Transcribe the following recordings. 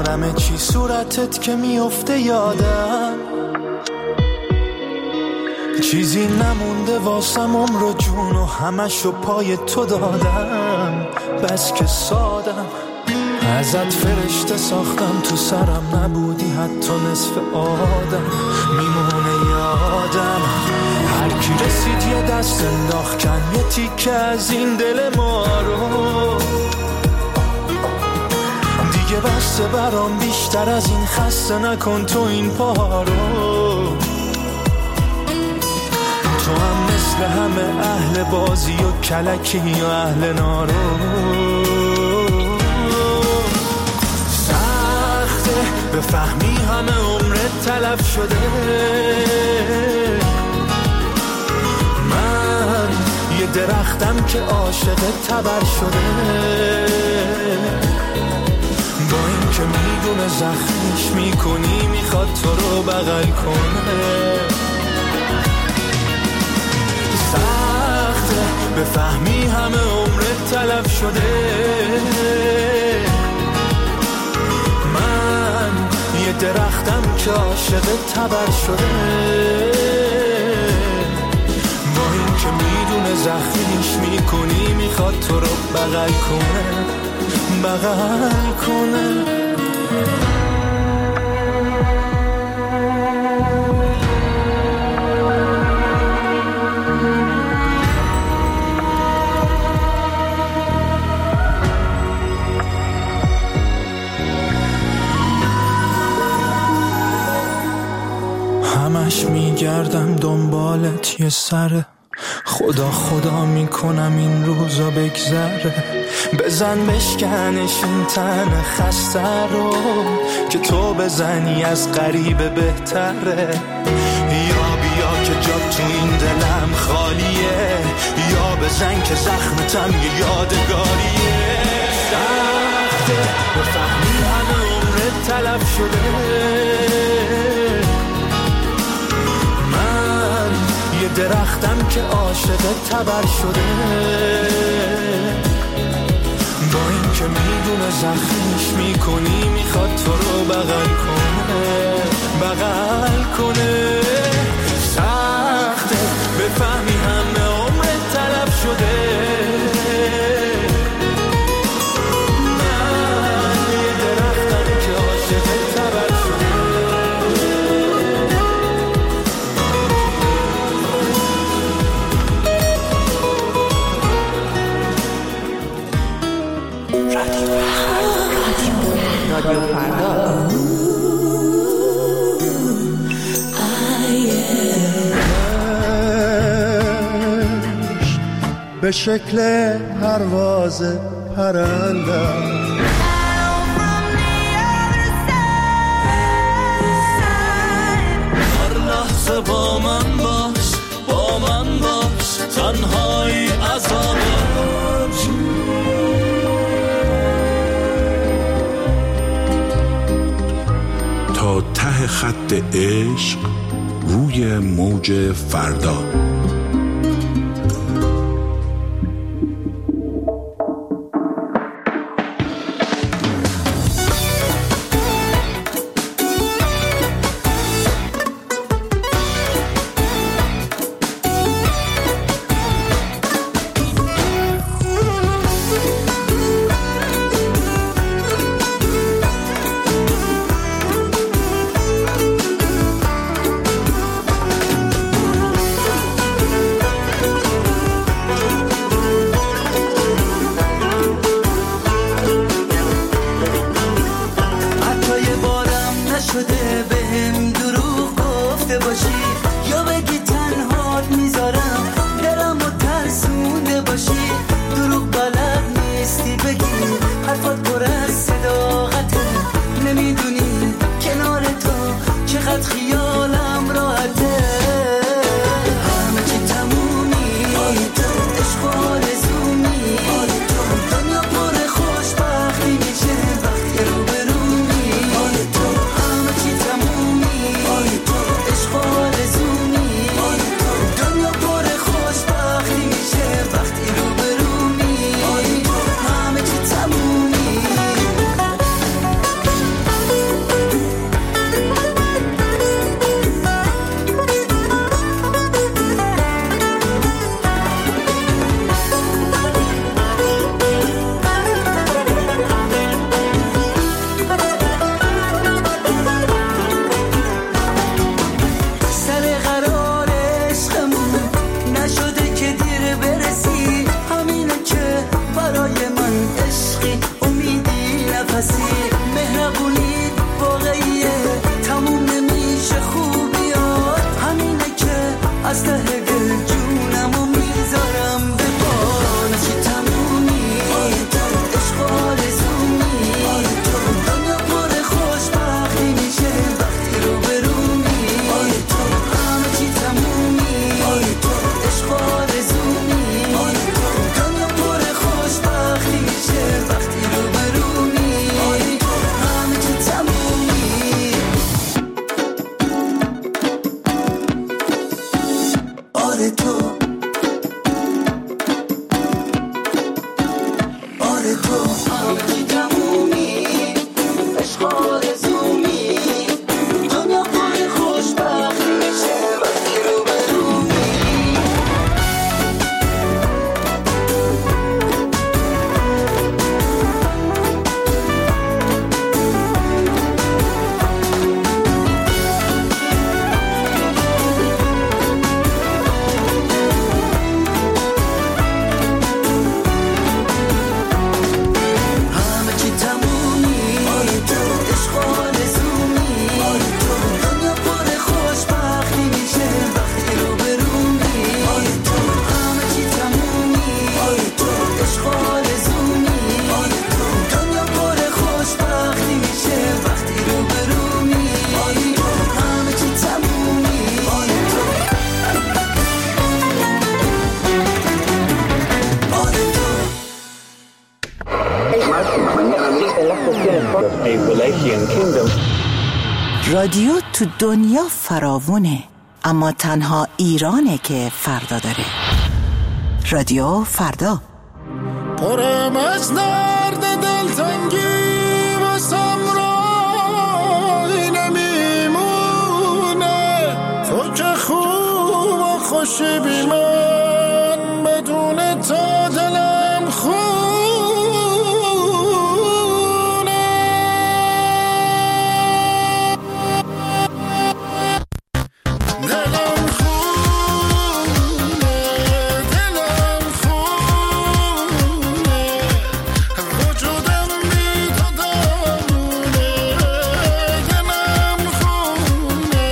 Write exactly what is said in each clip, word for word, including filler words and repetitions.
میارمه چی صورتت که میفته یادم، چیزی نمونده واسم عمر و جون و همشو پای تو دادم. بس که سادم ازت فرشته ساختم، تو سرم نبودی حتی نصف آدم. میمونه یادم هر کی رسید یه دست انداخت کن یه تیکه از این دل ما رو. دیگه بسته برام بیشتر از این، خسته نکن تو این پا رو. تو هم مثل همه اهل بازی و کلکی و اهل نارو. سخته بفهمی همه عمرت تلف شده، من یه درختم که عاشق تبر شده. با این که میدونه زخمش میکنی میخواد تو رو بغل کنه. سخته بفهمی همه عمرت تلف شده، من یه درختم که عاشق تبر شده. با این که میدونه زخمیش میکنی میخواد تو رو بغل کنه، بغل کنه. همش میگردم دنبالت یه سره، خدا خدا میکنم این روزا بگذره. بزن بشکنش این تن خسته رو، که تو بزنی از غریبه بهتره. یا بیا که جا تو این دلم خالیه، یا بزن که زخمتم یه یادگاریه. سخته بفهمی همه عمرت تلف شده، یه درختم که عاشق تبر شده. با این که میدونه زخمش میکنی میخواد تو رو بغل کنه، بغل کنه. سخته بفهمی همه عمرت تلف شده، من یه درختم که عاشق تبر شده. رادیو فردا به شکل پرواز پرنده هر لحظه با من باش، با من باش، تنهایی عذابه. تا ته خط عشق روی موج فردا. تو آره تو همه چی تمومی عشق آرزومی دنیا پر خوشبختی میشه وقتی رو برومی رادیو تو دنیا فراوونه، اما تنها ایرانه که فردا داره. رادیو فردا. پرم از درد دلتنگی واسم راهی نمیمونه، تو که خوب و خوشی بی من، بدون تا دلم خونه. دلم خونه، دلم خونه، وجودم بی تو دامونه. دلم خونه،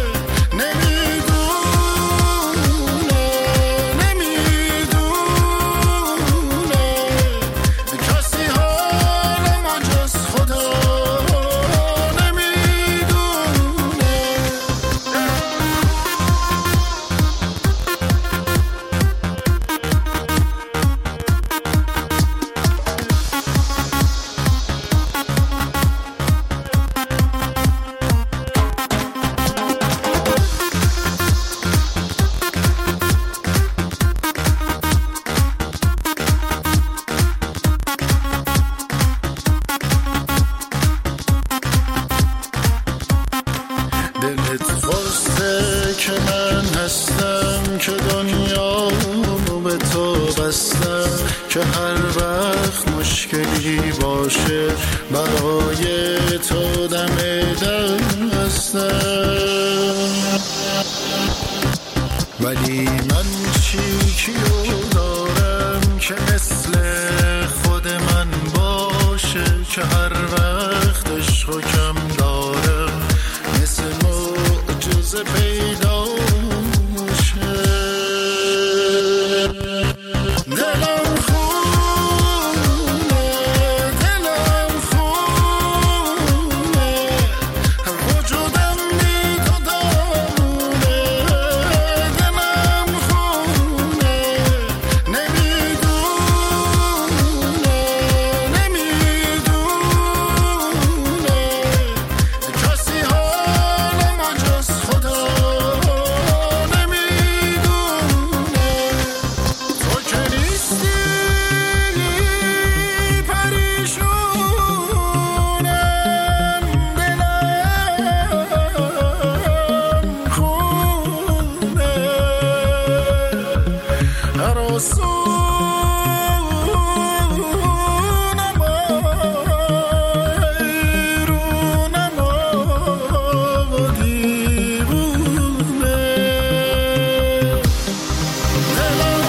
نمیدونه، نمیدونه کسی حالم جز خدا نمیدونه. دلت خواسته که من هستم، که دنیا به تو بستم، که هر وقت مشکلی باشه برای تو دم دستم. ولی من چی کیو دارم که مثل خود من باشه، که هر وقت عشقو کم داره مثل معجزه پیدا شه. دلم خونه، دلم خونه، وجودم بی تو دامونه. دلم خونه، نمیدونه، نمیدونه کسی حالم جز خدا نمیدونه. تو که نیستی پریشونم، دلم خونه، هراسونم ایرونم و دیوونه. دلم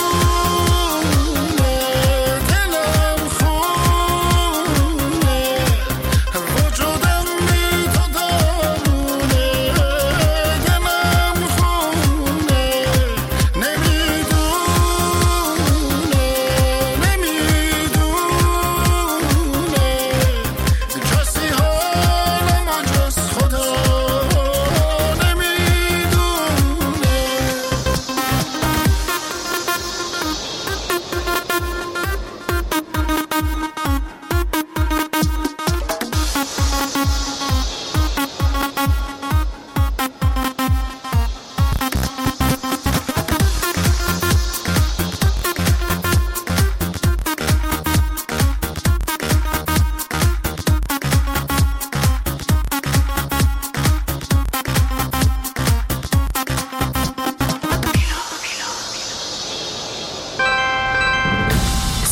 خونه، دلم خونه، وجودم بی تو دامونه. دلم خونه، نمیدونه، نمیدونه کسی حالم جز خدا نمیدونه.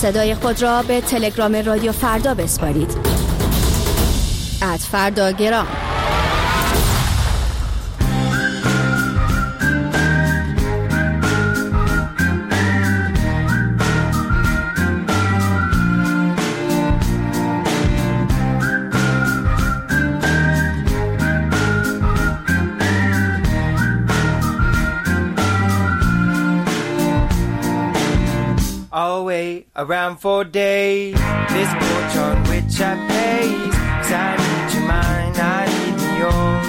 صدای خود را به تلگرام رادیو فردا بسپارید. ات فرداگرام. I'll wait around for days, this porch on which I pace, 'cause I need your mind, I need yours.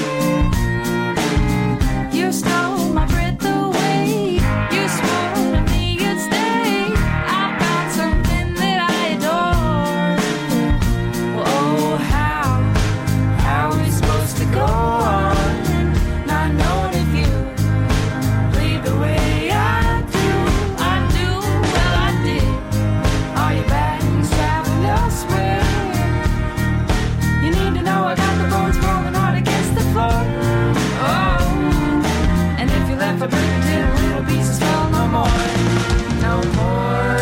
You stole my breath away, you swore to me you'd stay. I've got something that I adore. Oh, how, how are we supposed to go on, not knowing if you leave the way I do, I do, well I did. Are your bags traveling elsewhere? You need to know I got the bones falling hard against the floor. Oh, and if you left, I break it into little pieces, well, no more, no more.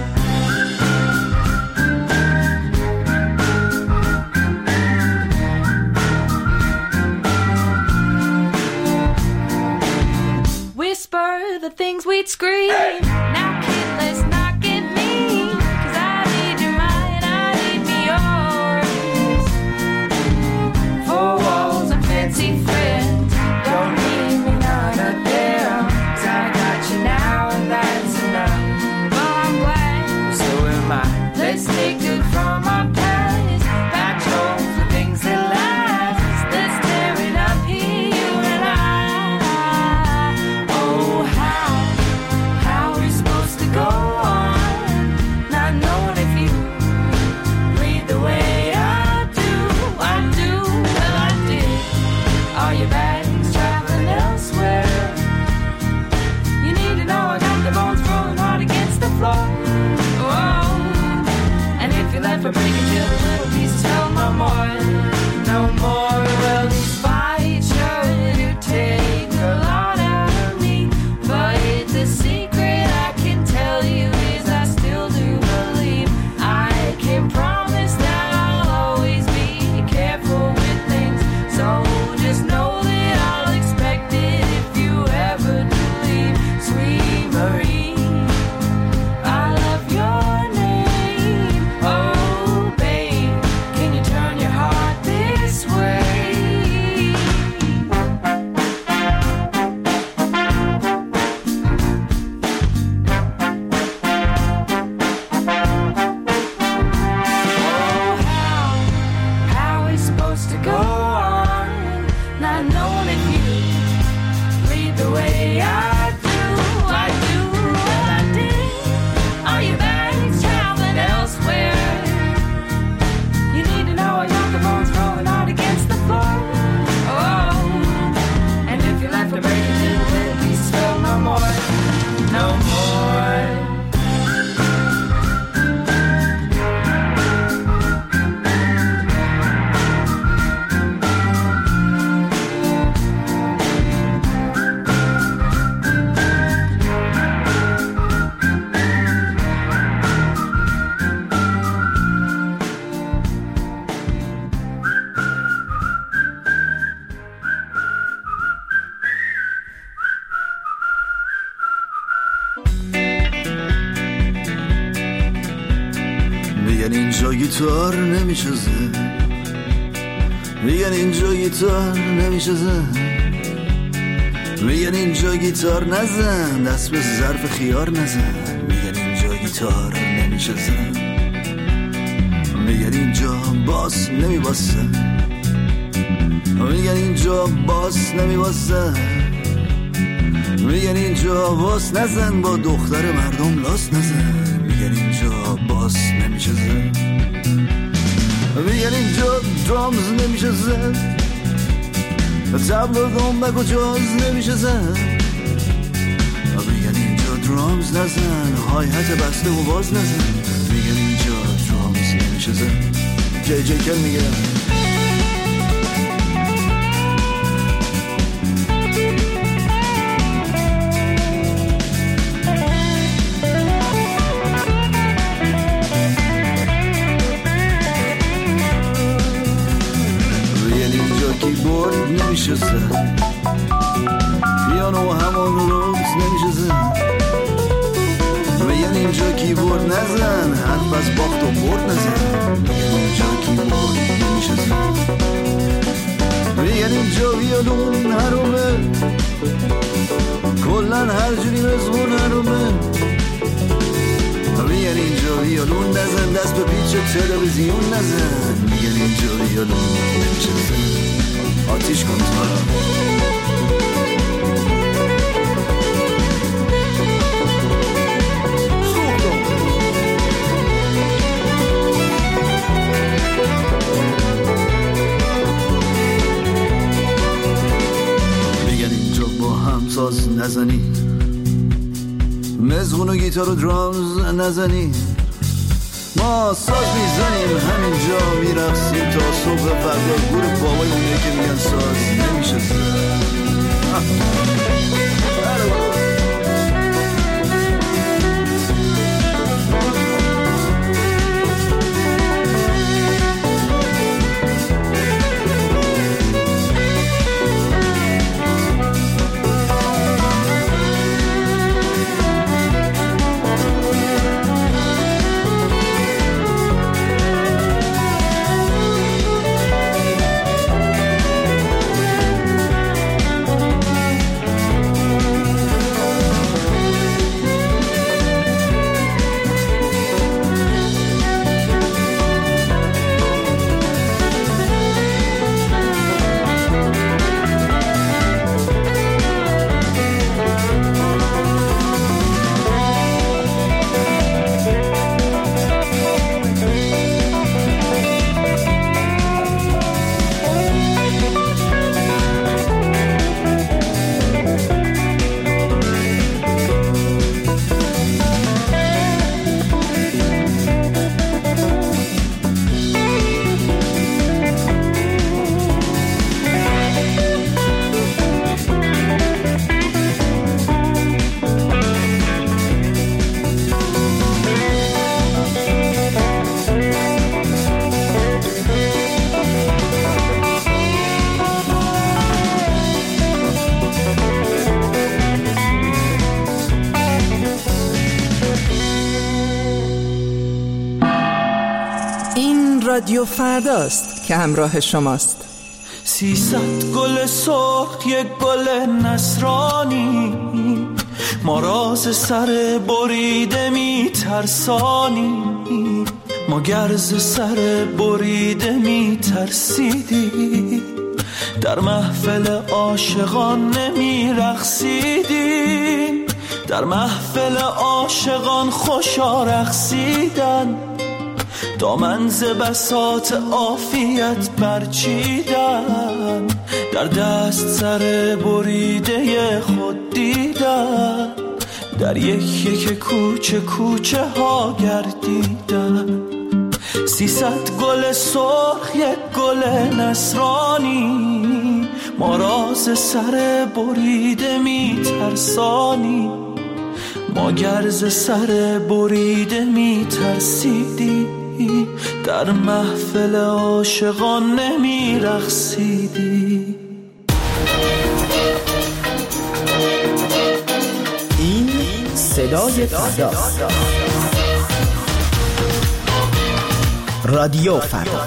Whisper the things we'd scream. Now kid, let's not get mean, 'cause I need your mind, I need me yours. Four walls and fancy friends, don't need me none of them, 'cause I got you now and that's enough. Well, I'm glad, so am I. Let's take good from our past, back home for things that last. Let's tear it up here, you and I. Oh, how, how are we supposed to go on, not knowing if you lead the way I do, I do, well I did. Are your bags traveling elsewhere? You need to know I got the bones rolling hard against the floor. Oh, and if you left, I break it to the little pieces, hell no more, no more. Well, these fights sure do take a lot out of me, but the secret I can tell you is I still do believe. I can promise that I'll always be careful with things, so just know that I'll expect it if you ever do leave. Sweet Marie, I love your name. Oh, babe, can you turn your heart this way? Oh, how, how are we supposed to go on, not knowing if you lead the way I do, I do, well I did. Are your bags traveling elsewhere? You need to know I got the bones rolling hard against the floor. Oh, and if you left, I break it to little pieces, well no more, no more. میگن اینجا گیتار نمیشه زد، میگن اینجا گیتار نمیشه زد، میگن اینجا گیتار نزن، دست به ظرف خیار نزن. میگن اینجا گیتار نمیشه زد، میگن اینجا باس نمیباسه، میگن اینجا باس نمیباسه، میگن اینجا باس نزن، با دختر مردم لاس نزن. میگن اینجا باس نمیشه زد، میگن اینجا درامز نمیشه زد، تبل و دنبک و جاز نمیشه زد. میگن اینجا درامز نزن، های هت بسته و باز نزن. میگن اینجا درامز نمیشه زد. جی جی کل میگه نمیشه زد، پیانو همون روز نمیشه زد. میگن اینجا کیبورد نزن، حرف از باخت و برد نزن. میگن اینجا کیبورد نمیشه زد، میگن اینجا ویولون حرومه، کلن هر جوری مزمون حرومه. میگن اینجا ویولون نزن، دست به پیچ تلویزیون نزن. میگن اینجا ویولون نمیشه زد، آتیش کن تو ساز نزنی، مزغون و گیتار و درامز نزنی. ما ساز میزنیم همینجا میرقصیم تا صبح فردا. گور بابای اونه که میگن ساز نمیشه زد. رادیو فرداست که همراه شماست. سیصد گل سرخ یک گل نصرانی، ما راز سر بریده می ترسانی. ما گرز سر بریده می ترسیدی، در محفل عاشقان نمی رقصیدیم. در محفل عاشقان خوشا رقصیدن، دامن ز بساط عافیت برچیدن. در دست سر بریده خود دیدن، در یک یک کوچه کوچه ها گردیدن. سیصد گل سرخ یک گل نصرانی، ما راز سر بریده می ترسانی. ما گرز سر بریده می ترسیدی، در محفل عاشقان نمی رقصیدی. این صدای فرداست. رادیو فردا.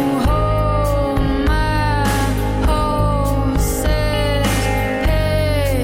Hey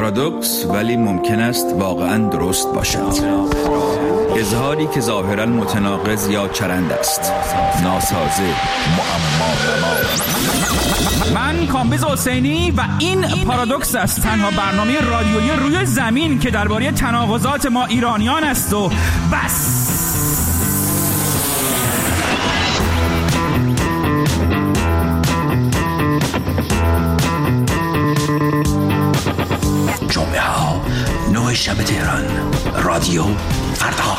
پارادوکس ولی ممکن است واقعا درست باشد. اظهاری که ظاهرا متناقض یا چرند است، ناسازه، معما. من کامبیز حسینی و این پارادوکس است، تنها برنامه رادیویی روی زمین که درباره تناقضات ما ایرانیان است و بس. جمعه ها نه شب تهران، رادیو فردا.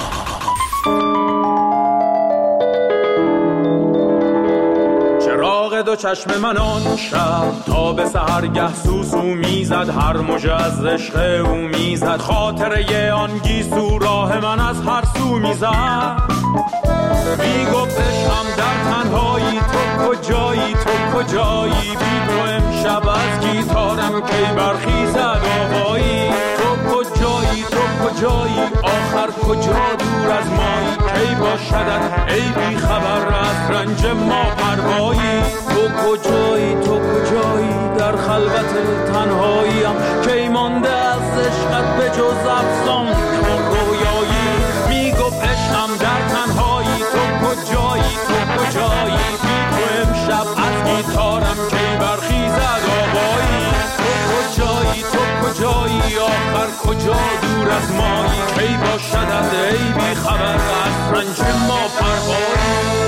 چراغ دو چشم من آن شب تا به سحرگه سوسو میزد، هر موجه از عشق او میزد، خاطره آن گیسو راه من از هر سو میزد. میگفت عشقم در تنهایی، تو کجایی تو کجایی، بی تو امشب از گیتارم کی برخیزد آوایی. تو کجایی تو کجایی، آخر کجا دور از مایی، کی باشدت ای بی خبر از رنج ما پروایی. تو کجایی تو کجایی، در خلوت تنهاییم کی مانده از عشقت به جز افسانه و رویایی. میگفت عشقم در تنهایی، تو کجایی تو کجایی، بی تو امشب از گیتارم کی برخیزد آوایی. تو کجایی تو کجایی، آخر کجا دور از مایی، کی باشدت ای بی خبر از رنج ما پروایی.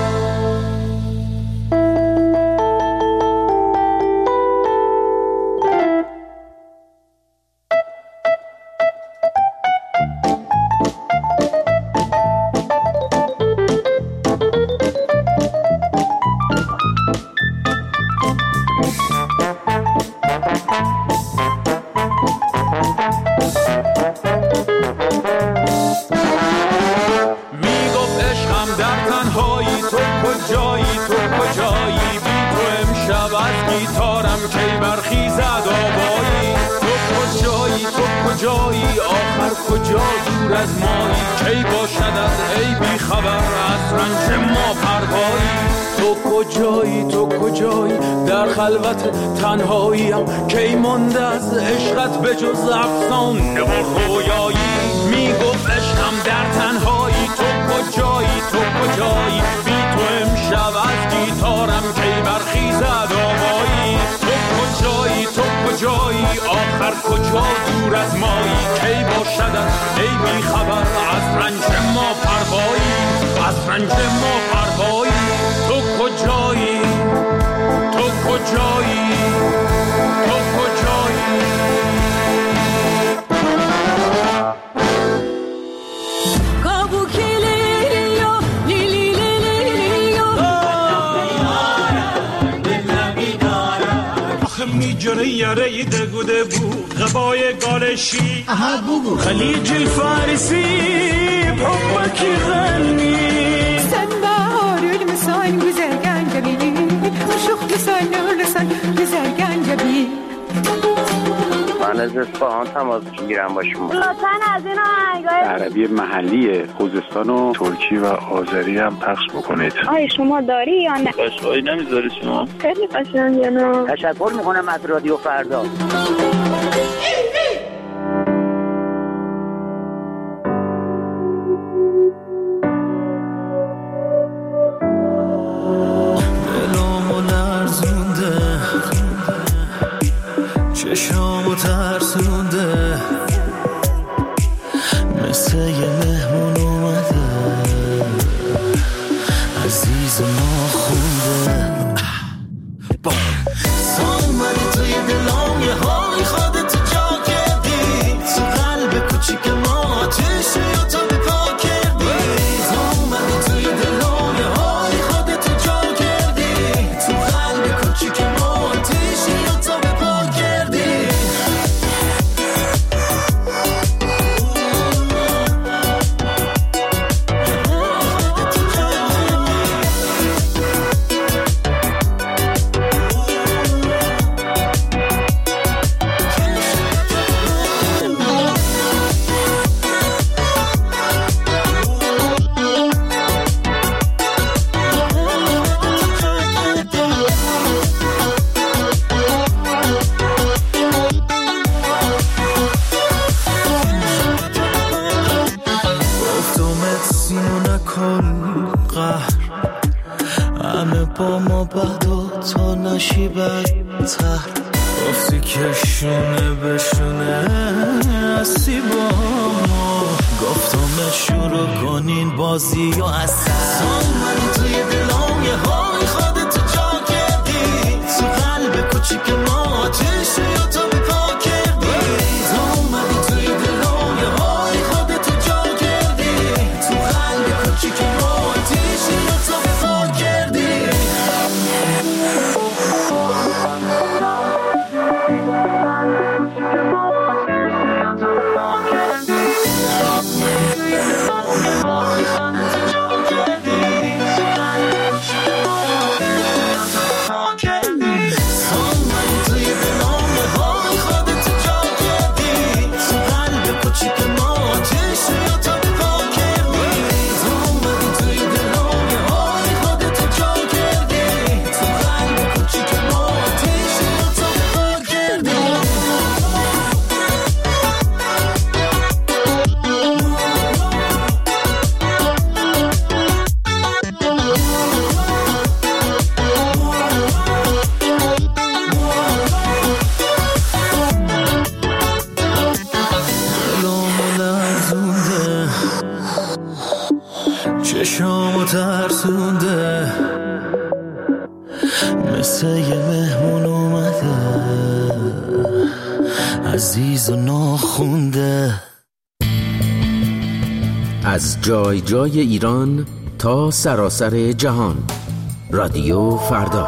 خلوت تنهاییم کی مانده از عشقت به جز افسانه و رویایی. میگفت عشقم در تنهایی، تو کجایی تو کجایی، بی تو امشب از گیتارم کی برخیزد آوایی. تو کجایی تو کجایی، آخر کجا دور از مایی، کی باشدت ای بی خبر از رنج ما پروایی. از رنج ما پروایی. تو کجایی تو کجایی تو کجایی. میجره یره دگوده بو غبای گالشی خلیج الفارسی بحبك غني sen baharül misal güzel gencebi aşık misal nursan güzel gencebi. من از اصفهان تماس میگیرم با شما. لطفاً از این آهنگای عربی محلی خوزستان و ترکی و آذری هم پخش بکنید. آی شما داری یا نه؟ قشقایی نمیذاری شما؟ خیلی قشنگه. نه تشکر میکنم از رادیو فردا. چشامو ترسونده مثل یه مهمون اومده عزیز ما خونده سامنی توی دلام یه حالی خودتو جا کردی تو قلب کوچیک ما چشمی تو به پا کردی سامنی توی دلام یه حالی خودتو جا کردی تو قلب کوچیک ما چشمی تو به پا کردی یکی بدتر گفتی که شونه بشونه هستی با ما گفتم شروع کنین بازی و اصلا من توی دلام یه های خودتو جا کردی تو قلب کوچیک ما آتش یا تو بپا کردی تو اومدی توی دلام یه های خودتو جا کردی تو قلب کوچیک ما آتش یا تو بپا کردی چشامو ترسونده مثل یه مهمون اومده عزیز و ناخونده از جای جای ایران تا سراسر جهان رادیو فردا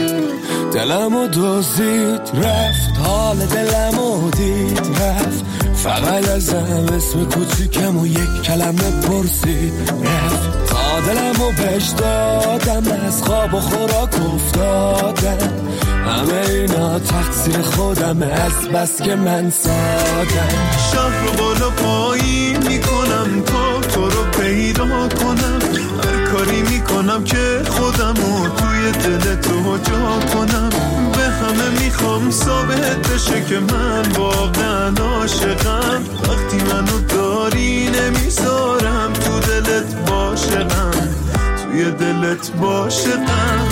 دلمو دوزید رفت حال دلمو دید رفت فقط ازم اسم کوچیکم و یک کلمه پرسید رفت تا دلم و بهش دادم از خواب و خوراک افتادم همه اینا تقصیر خودم از بس که من سادم شهر رو بالا پایین میکنم تا تو رو پیدا کنم هر کاری میکنم که خودم رو توی دل تو جا کنم به همه میخوام ثابت بشه که من واقعا عاشقم وقتی منو داری نمیذارم تو دلت باشقم توی دلت باشقم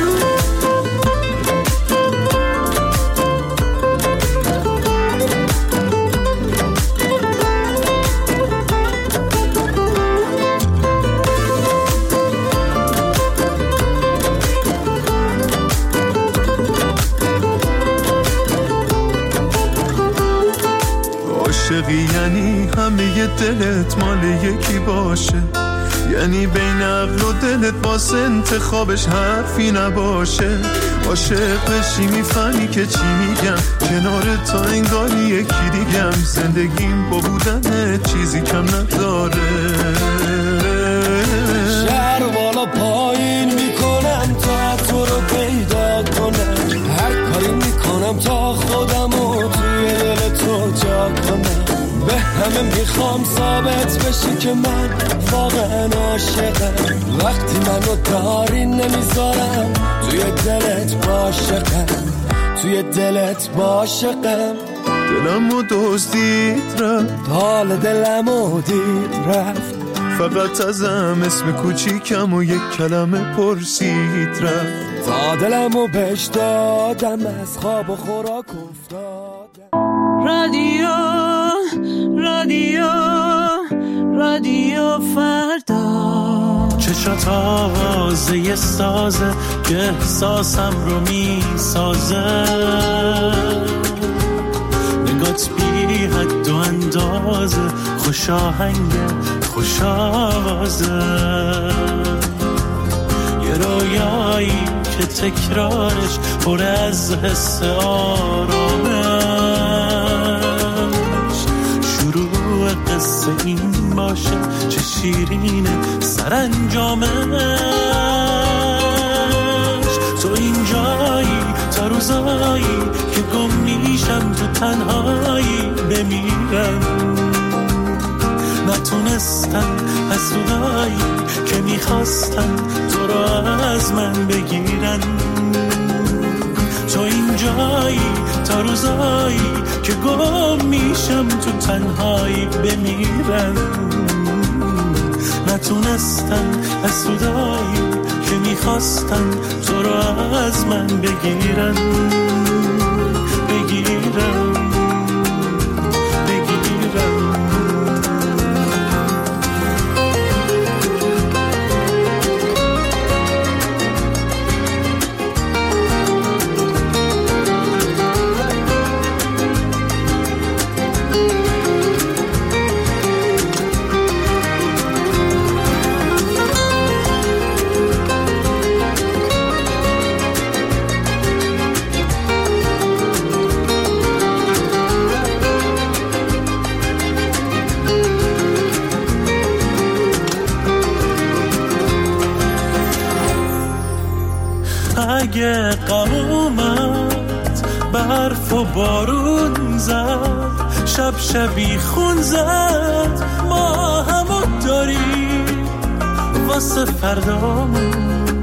عاشقی یعنی همه دلت مال یکی باشه یعنی بین عقل و دلت واسه انتخابش حرفی نباشه عاشق بشی میفهمی که چی میگم کنار تا انگاری یکی دیگم زندگیم با بودن چیزی کم نداره شهر بالا پایین میکنم تا تو رو پیدا کنم هر کاری میکنم تا خودمو توی دل تو جا کنم به همه میخوام ثابت بشی که من واقعا عاشقم وقتی منو داری نمیذارم توی دلت باشقم توی دلت باشقم دلمو دزدید رفت حال دلمو دید رفت فقط ازم اسم کوچیکم و یک کلمه پرسید رفت تا دلمو بهش دادم از خواب و خوراک افتادم رادیو رادیو رادیو فردا چشات آوازه یه سازه که احساسم رو می سازه نگات بی حد و اندازه خوش آهنگه خوش آوازه یه رویایی که تکرارش پر از حس آرامش شروع قصه این باشه چه شیرینه سرانجامش تو اینجایی تا روزایی که گم میشم تو تنهایی بمیرم نتونستم حسودایی که میخواستن تو را از من بگیرن تو اینجایی تا روزایی که گم میشم تو تنهایی بمیرم نتونستن حسودایی که میخواستن تو را از من بگیرن بگیرن اگه غم اومد برف و بارون زد شب شبی خون زد ما همو داریم واسه فردامون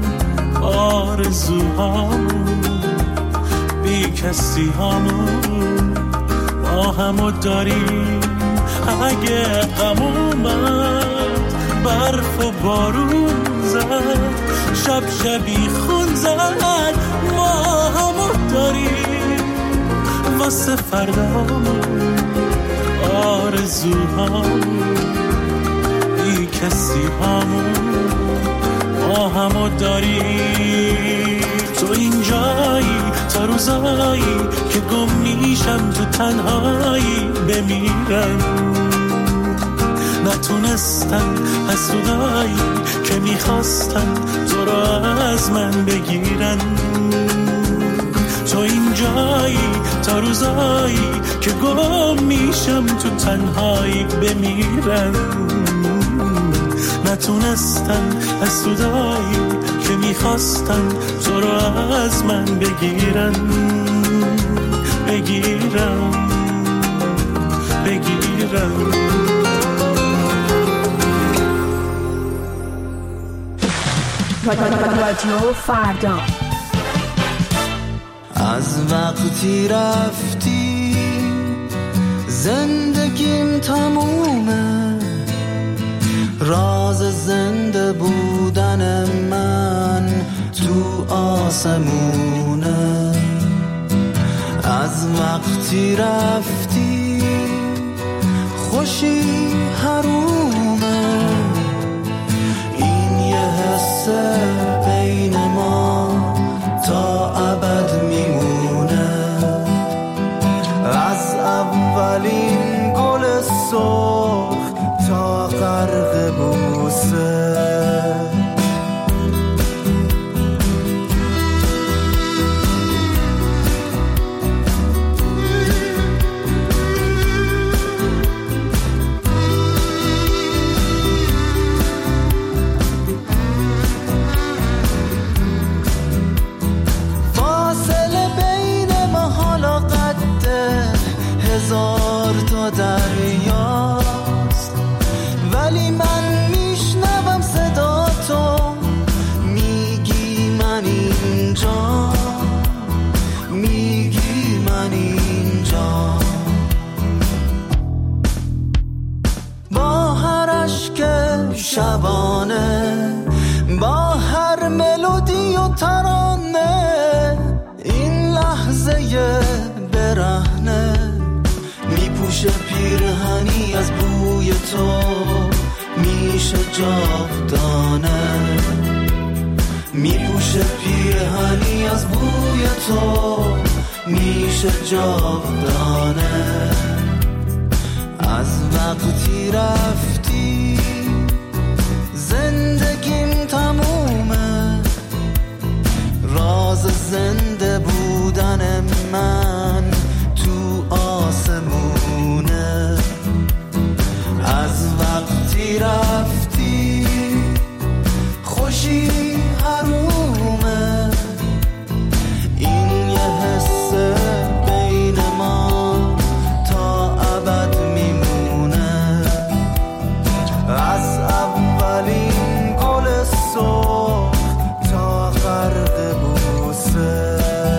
آرزوهامون بی کسی هامون ما همو داریم اگه غم اومد برف و بارون زد شب شبی خون زد ما همو داریم واسه فردامون آرزوهامون بی کسی هامون ما همو داریم تو اینجایی تا روزایی که گم میشم تو تنهایی بمیرم نتونستن حسودایی که میخواستن تو را از من بگیرن تو اینجایی تا روزایی که گم میشم تو تنهایی بمیرم. نتونستن از سودایی که میخواستن تو رو از من بگیرن بگیرن بگیرن. رادیو فردا. از وقتی رفتی زندگیم تمومه، راز زنده بودن من تو آسمونه. از وقتی رفتی خوشی حرومه، این یه حس بین ما تا ابد میمونه. از اولین گل سرخ تا غرق بوسه، هزار تا دریاست، ولی من میشنوم صدا تو، میگی من اینجا، میگی من اینجا. با هر عشق شبانه، با هر ملودی و ترانه، این لحظه برهنه میپوشه پیرهنی از بوی تو، میشه جاودانه. میپوشه پیرهنی از بوی تو، میشه جاودانه. از وقتی رفتی زندگیم تمومه، راز زنده بودن من تو آسمونه. از وقتی رفتی خوشی حرومه، این یه حس بین ما تا ابد میمونه. از اولین گل سرخ تا غرق بوسه.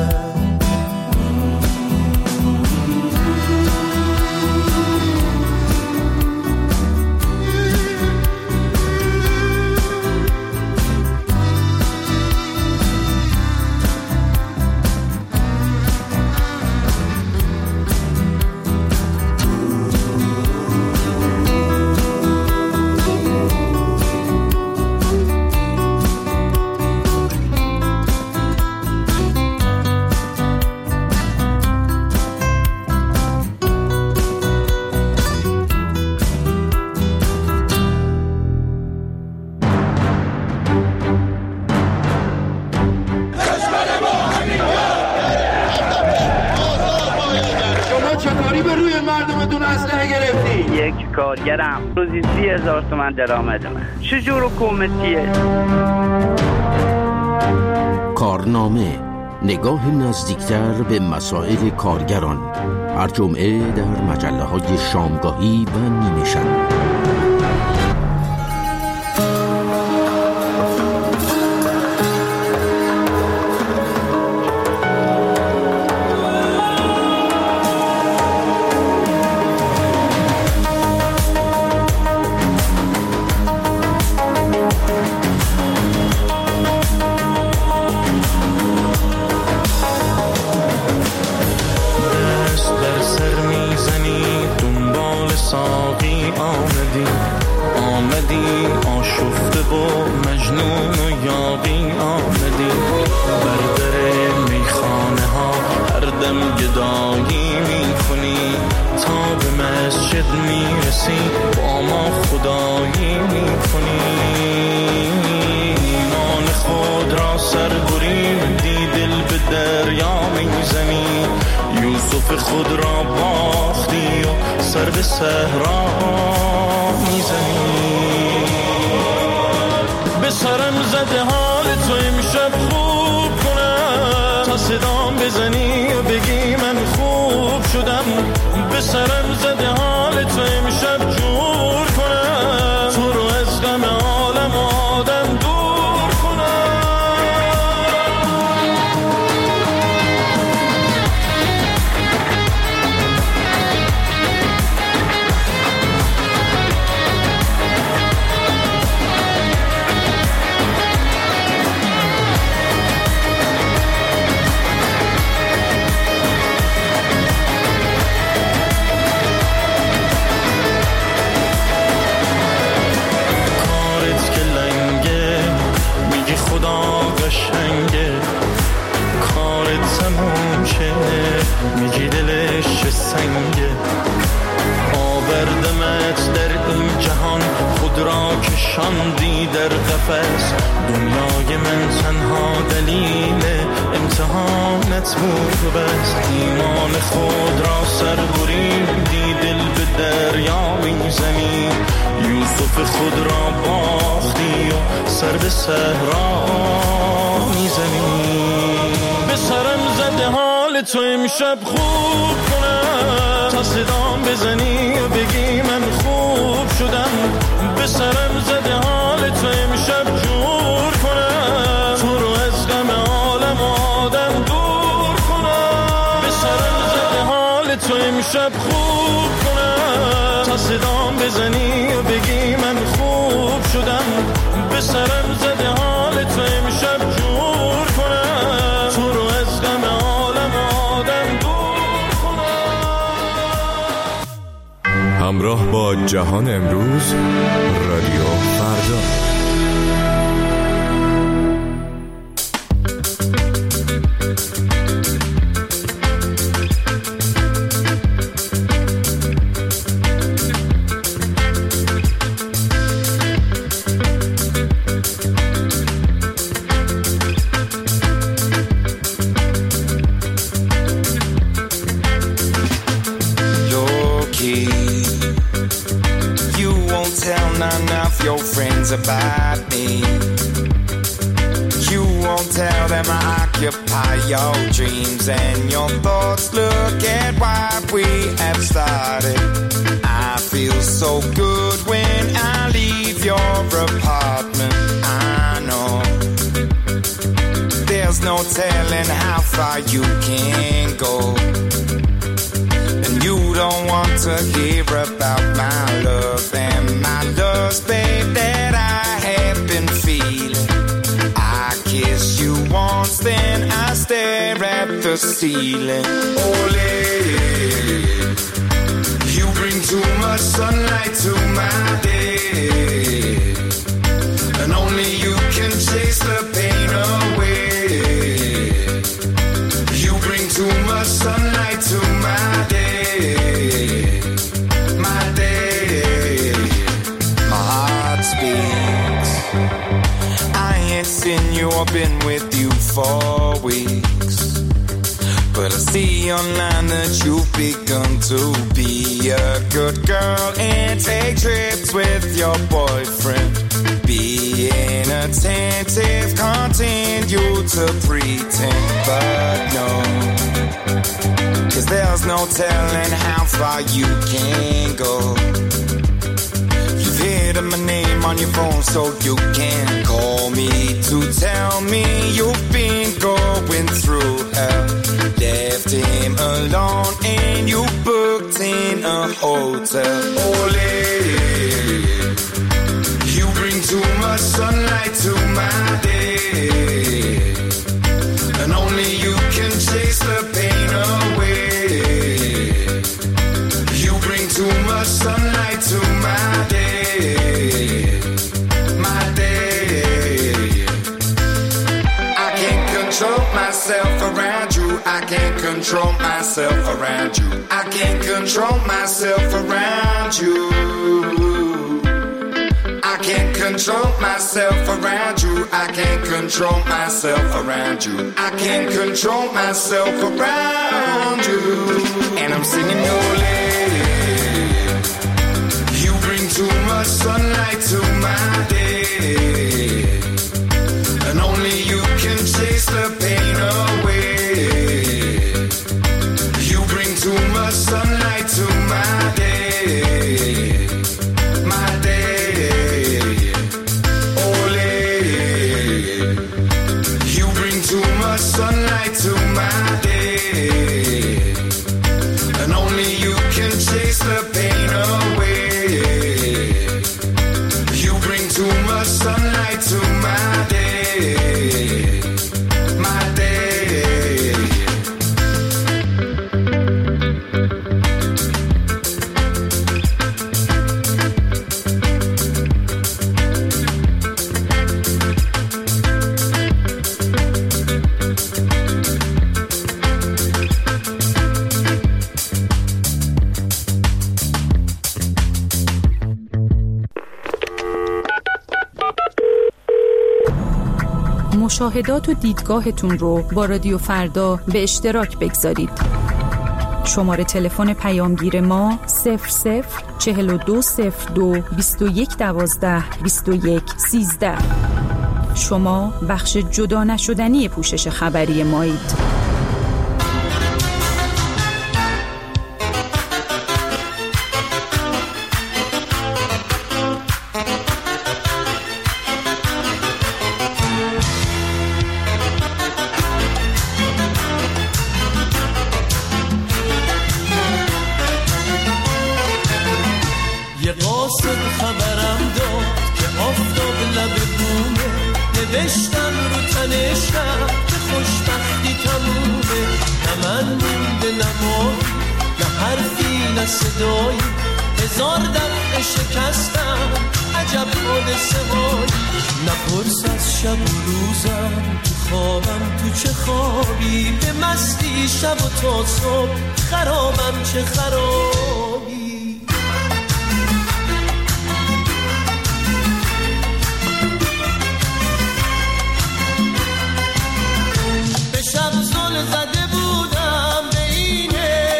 کارگرم روزی سی هزار تومن درآمد من. چجور حکومتیه؟ کارنامه، نگاه نزدیکتر به مسائل کارگران، هر جمعه در مجله های شامگاهی و نیمه شب. یوسف خود را باختی و سر به صحرا میزنی. به سرم زده حال تو امشب خوب کنم تا صدام بزنی و بگی من خوب شدم. به سرم زده حال تو امشب جور کنم تو رو از غم عالم آدم دور کنم. قشنگه کارت تموم شه میگی دلش سنگه. آوردمت در این جهان خود را کشاندی در قفس. دنیای من تنها دلیل امتحانت بود بس. ایمان خود را سر بریدی دل به دریا میزنی. یوسف خود را باختی و سر به صحرا میزنی. به سرم زده حال تو امشب خوب کنم تا صدام بزنی و بگی من خوب شدم. به سرم زده حال تو امشب جور کنم تو رو از غم عالم آدم دور کنم. به سرم زده حال تو امشب خوب کنم تا صدام بزنی و بگی من خوب شدم. به سرم زده حال تو امشب جور کنم تو رو از غم عالم آدم دور کنم. همراه با جهان امروز رادیو فردا. About me, you won't tell them I occupy your dreams and your thoughts. Look at what we have started. I feel so good when I leave your apartment. I know there's no telling how far you can go, and you don't want to hear about my love and my love's babe that I have been feeling. I kiss you once, then I stare at the ceiling. Ole, you bring too much sunlight to my day, and only you can chase the pain away. You bring too much sunlight to my day, my day. My heart speaks. I ain't seen you or been with you for weeks, but I see online that you've begun to be a good girl and take trips with your boyfriend. Being attentive, continue to pretend, but no, 'cause there's no telling how far you can go. You've hidden my name on your phone so you can call me to tell me you've been going through hell. Left him alone and you booked in a hotel. Ole, you bring too much sunlight to my day, and only you can chase the pain away. You bring too much sunlight to my day, my day. I can't control myself around you. I can't control myself around you. I can't control myself around you. I can't control myself around you. I can't control myself around you. I can't control myself around you. And I'm singing your name. You bring too much sunlight to my day, and only you can chase the pain away. You bring too much sunlight to my day, my day. Ole. You bring too much sunlight to my day, and only you can chase the pain away. You bring too much sunlight to my day, my day. مشاهدات و دیدگاهتون رو با رادیو فردا به اشتراک بگذارید. شماره تلفن پیامگیر ما صفر صفر چهل و دو صفر دو بیست و یک دوازده بیست و یک سیزده. شما بخش جدا نشدنی پوشش خبری مایید. نوشتم رو تنشم که خوشبختی تمومه، نه من مونده نمایی نه حرفی نه صدایی، هزار دفعه شکستم عجب حادثه هایی. نپرس از شب و روزم تو خوابم تو چه خوابی، به مستی شب و تا صبح خرابم چه خرابی. زده بودم به این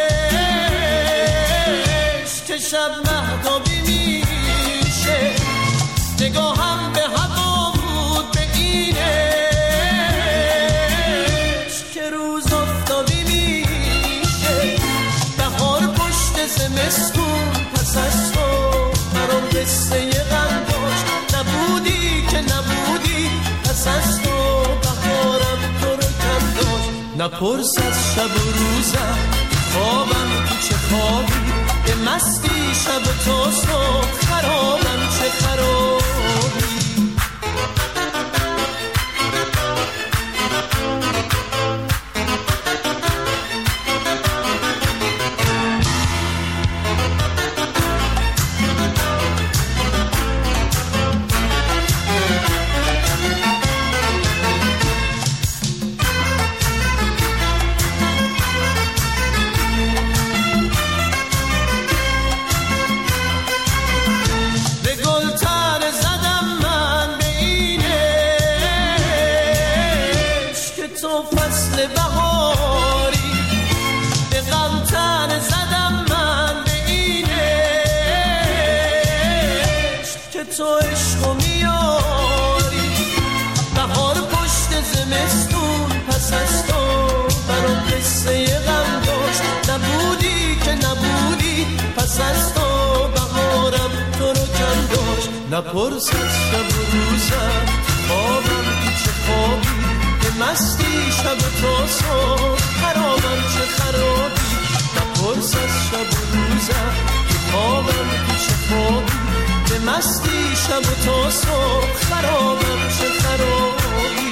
عشق که شب مهتابی میشه، نگاهم به هوا بود به این عشق که روز آفتابی میشه. بهار پشت زمستون پس از تو برام قصه غم داشت، نبودی که نبودی پس از تو بهارم تو رو کم داشت. نپرس از شب و روزم خوابم تو چه خوابی، به مستی شب و تا صبح خرابم چه خرابی. تو عشقو میاری، بهار پشت زمستون پس از تو برام قصه غم داشت، نبودی که نبودی پس از تو بهارم تو رو کم داشت. نپرس از شب و روزم خوابم تو چه خوابی، به مستی شب و تا صبح خرابم چه خرابی. نپرس از شب و روزم خوابم تو چه خوابی، به مستی شب و تا صبح خرابم چه خرابی.